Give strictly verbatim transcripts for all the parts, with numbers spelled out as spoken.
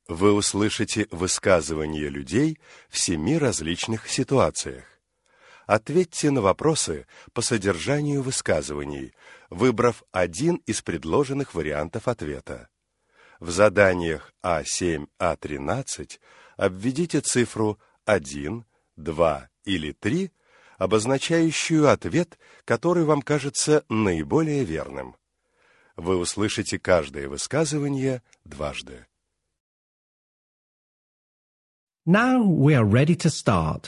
Вы услышите высказывания людей в семи различных ситуациях. Ответьте на вопросы по содержанию высказываний, выбрав один из предложенных вариантов ответа. В заданиях А семь, А тринадцать обведите цифру один, два или три, обозначающую ответ, который вам кажется наиболее верным. Вы услышите каждое высказывание дважды. Now we are ready to start.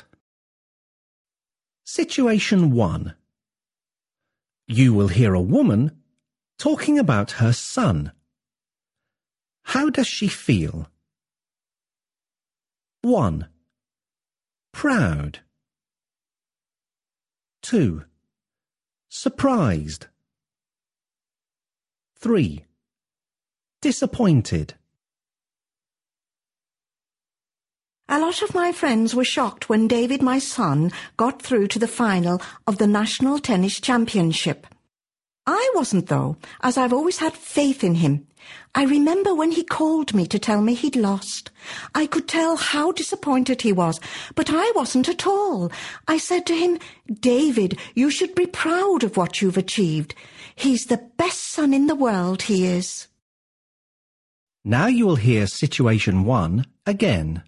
Situation one. You will hear a woman talking about her son. How does she feel? one. Proud. two. Surprised. three. Disappointed. A lot of my friends were shocked when David, my son, got through to the final of the National Tennis Championship. I wasn't, though, as I've always had faith in him. I remember when he called me to tell me he'd lost. I could tell how disappointed he was, but I wasn't at all. I said to him, "David, you should be proud of what you've achieved. He's the best son in the world, he is." Now you will hear situation one again.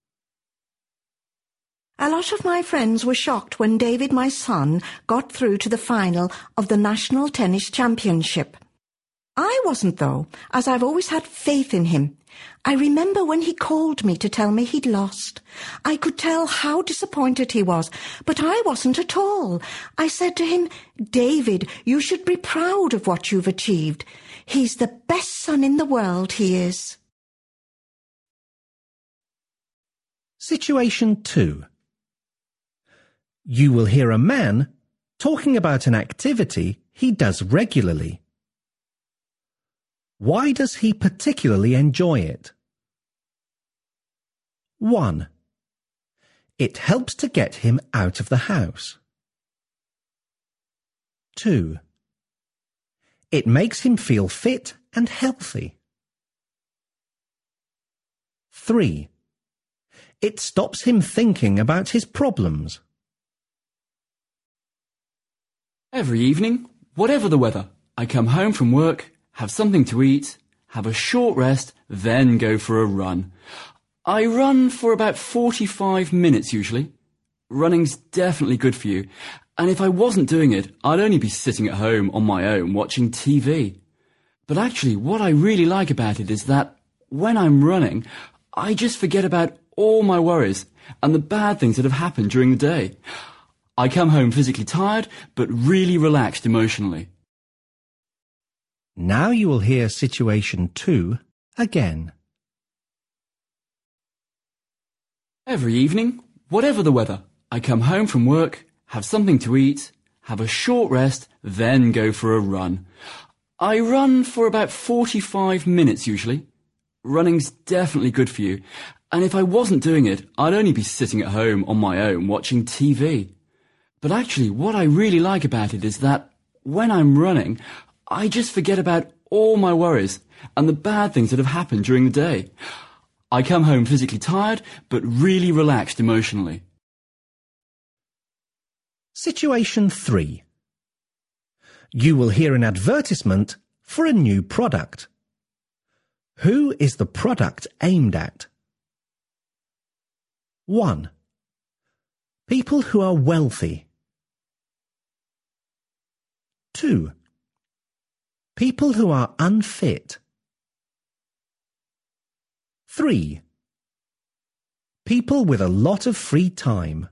A lot of my friends were shocked when David, my son, got through to the final of the National Tennis Championship. I wasn't, though, as I've always had faith in him. I remember when he called me to tell me he'd lost. I could tell how disappointed he was, but I wasn't at all. I said to him, "David, you should be proud of what you've achieved. He's the best son in the world, he is." Situation two. You will hear a man talking about an activity he does regularly. Why does he particularly enjoy it? one. It helps to get him out of the house. two. It makes him feel fit and healthy. three. It stops him thinking about his problems. Every evening, whatever the weather, I come home from work, have something to eat, have a short rest, then go for a run. I run for about forty-five minutes usually. Running's definitely good for you, and if I wasn't doing it, I'd only be sitting at home on my own watching T V. But actually, what I really like about it is that when I'm running, I just forget about all my worries and the bad things that have happened during the day. I come home physically tired, but really relaxed emotionally. Now you will hear situation two again. Every evening, whatever the weather, I come home from work, have something to eat, have a short rest, then go for a run. I run for about forty-five minutes usually. Running's definitely good for you, and if I wasn't doing it, I'd only be sitting at home on my own watching T V. But actually, what I really like about it is that when I'm running, I just forget about all my worries and the bad things that have happened during the day. I come home physically tired, but really relaxed emotionally. Situation three. You will hear an advertisement for a new product. Who is the product aimed at? one. People who are wealthy. two. People who are unfit. three. People with a lot of free time.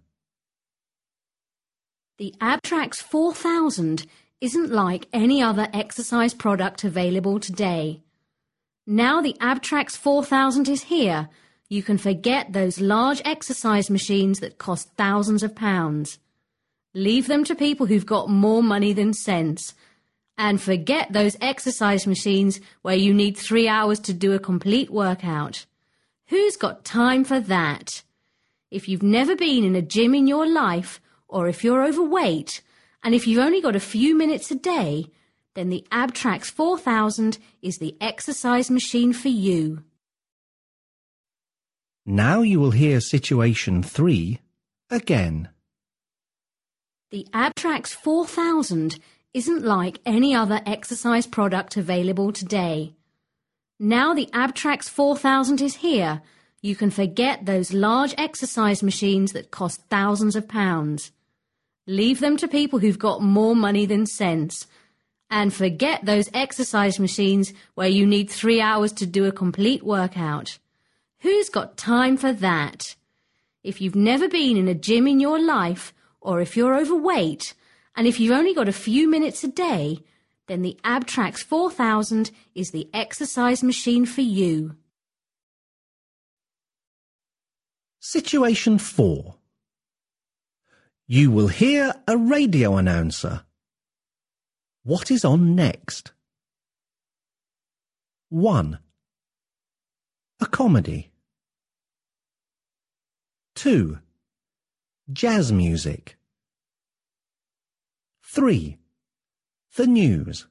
The Abtrax four thousand isn't like any other exercise product available today. Now the Abtrax four thousand is here, you can forget those large exercise machines that cost thousands of pounds. Leave them to people who've got more money than sense. And forget those exercise machines where you need three hours to do a complete workout. Who's got time for that? If you've never been in a gym in your life, or if you're overweight, and if you've only got a few minutes a day, then the Abtrax four thousand is the exercise machine for you. Now you will hear situation three again. The Abtrax four thousand isn't like any other exercise product available today. Now the Abtrax four thousand is here, you can forget those large exercise machines that cost thousands of pounds. Leave them to people who've got more money than sense. And forget those exercise machines where you need three hours to do a complete workout. Who's got time for that? If you've never been in a gym in your life, or if you're overweight, and if you've only got a few minutes a day, then the Abtrax four thousand is the exercise machine for you. Situation four. You will hear a radio announcer. What is on next? one. A comedy. two. Jazz music. three. The news.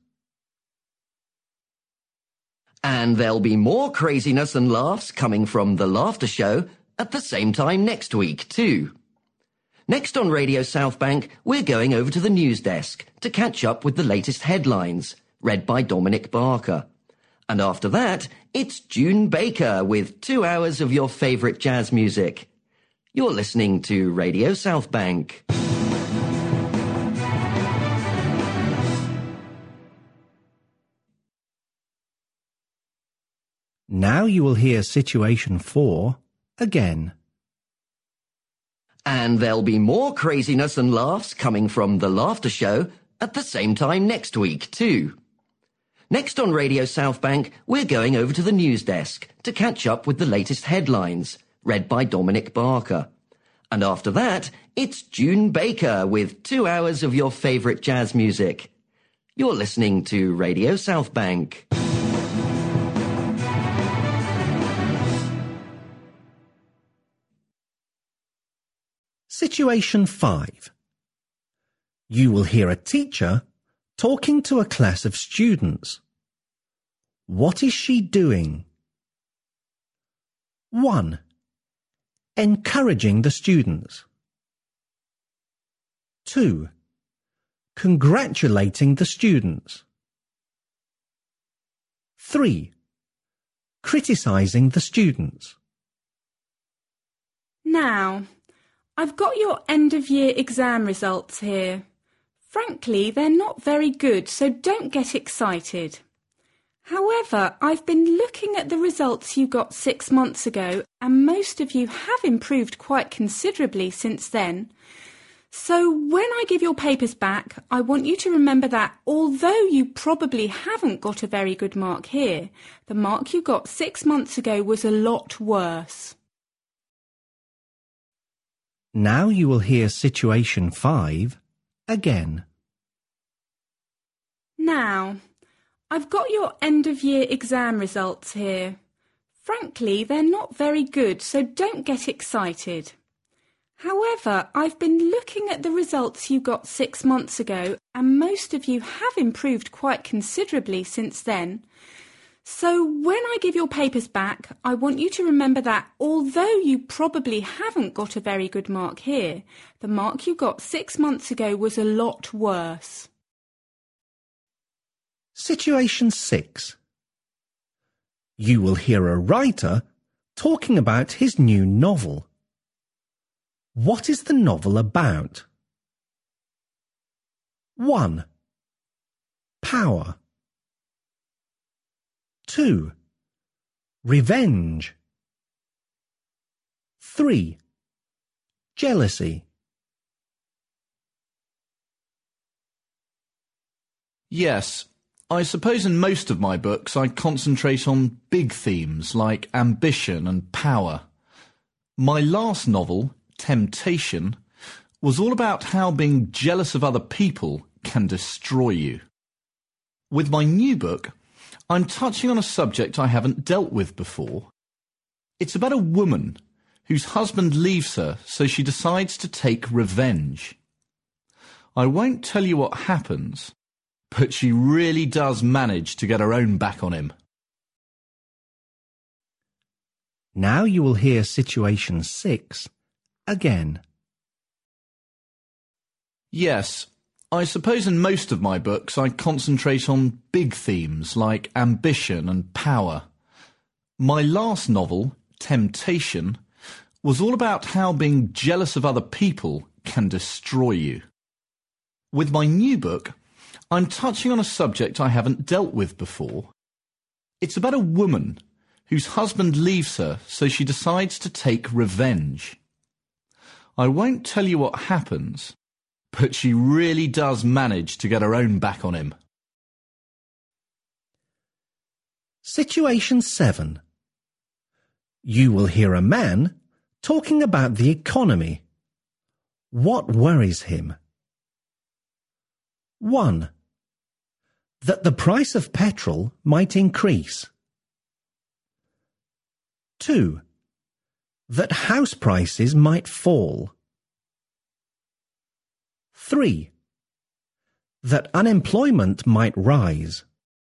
And there'll be more craziness and laughs coming from The Laughter Show at the same time next week too. Next on Radio South Bank, we're going over to the news desk to catch up with the latest headlines, read by Dominic Barker. And after that, it's June Baker with two hours of your favourite jazz music. You're listening to Radio South Bank. Now you will hear situation four again. And there'll be more craziness and laughs coming from The Laughter Show at the same time next week too. Next on Radio South Bank, we're going over to the news desk to catch up with the latest headlines, read by Dominic Barker. And after that, it's June Baker with two hours of your favourite jazz music. You're listening to Radio South Bank. Situation five. You will hear a teacher talking to a class of students. What is she doing? one. Encouraging the students. two. Congratulating the students. three. Criticizing the students. Now, I've got your end-of-year exam results here. Frankly, they're not very good, so don't get excited. However, I've been looking at the results you got six months ago, and most of you have improved quite considerably since then. So when I give your papers back, I want you to remember that although you probably haven't got a very good mark here, the mark you got six months ago was a lot worse. Now you will hear situation five again. Now, I've got your end-of-year exam results here. Frankly, they're not very good, so don't get excited. However, I've been looking at the results you got six months ago, and most of you have improved quite considerably since then. So when I give your papers back, I want you to remember that although you probably haven't got a very good mark here, the mark you got six months ago was a lot worse. Situation six. You will hear a writer talking about his new novel. What is the novel about? one. Power. two. Revenge. three. Jealousy. Yes, I suppose in most of my books I concentrate on big themes like ambition and power. My last novel, Temptation, was all about how being jealous of other people can destroy you. With my new book, I'm touching on a subject I haven't dealt with before. It's about a woman whose husband leaves her, so she decides to take revenge. I won't tell you what happens, but she really does manage to get her own back on him. Now you will hear situation six again. Yes, I suppose in most of my books I concentrate on big themes like ambition and power. My last novel, Temptation, was all about how being jealous of other people can destroy you. With my new book, I'm touching on a subject I haven't dealt with before. It's about a woman whose husband leaves her, so she decides to take revenge. I won't tell you what happens, but she really does manage to get her own back on him. Situation seven. You will hear a man talking about the economy. What worries him? one. That the price of petrol might increase. two. That house prices might fall. three. That unemployment might rise.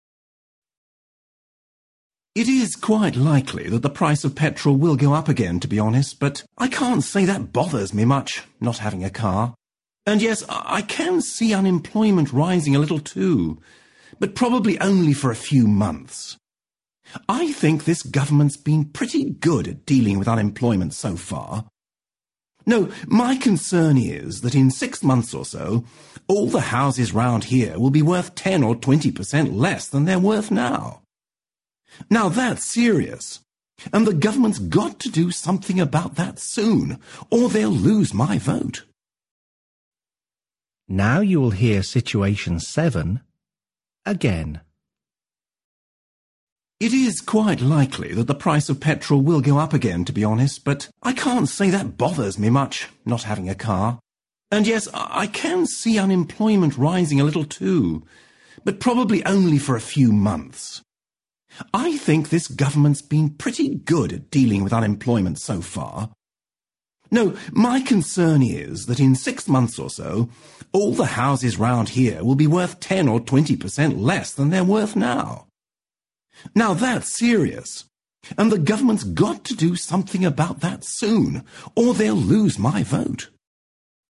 It is quite likely that the price of petrol will go up again, to be honest, but I can't say that bothers me much, not having a car. And yes, I can see unemployment rising a little too, but probably only for a few months. I think this government's been pretty good at dealing with unemployment so far. No, my concern is that in six months or so, all the houses round here will be worth ten or twenty percent less than they're worth now. Now that's serious, and the government's got to do something about that soon, or they'll lose my vote. Now you will hear situation seven again. It is quite likely that the price of petrol will go up again, to be honest, but I can't say that bothers me much, not having a car. And yes, I can see unemployment rising a little too, but probably only for a few months. I think this government's been pretty good at dealing with unemployment so far. No, my concern is that in six months or so, all the houses round here will be worth ten or twenty percent less than they're worth now. Now that's serious, and the government's got to do something about that soon, or they'll lose my vote.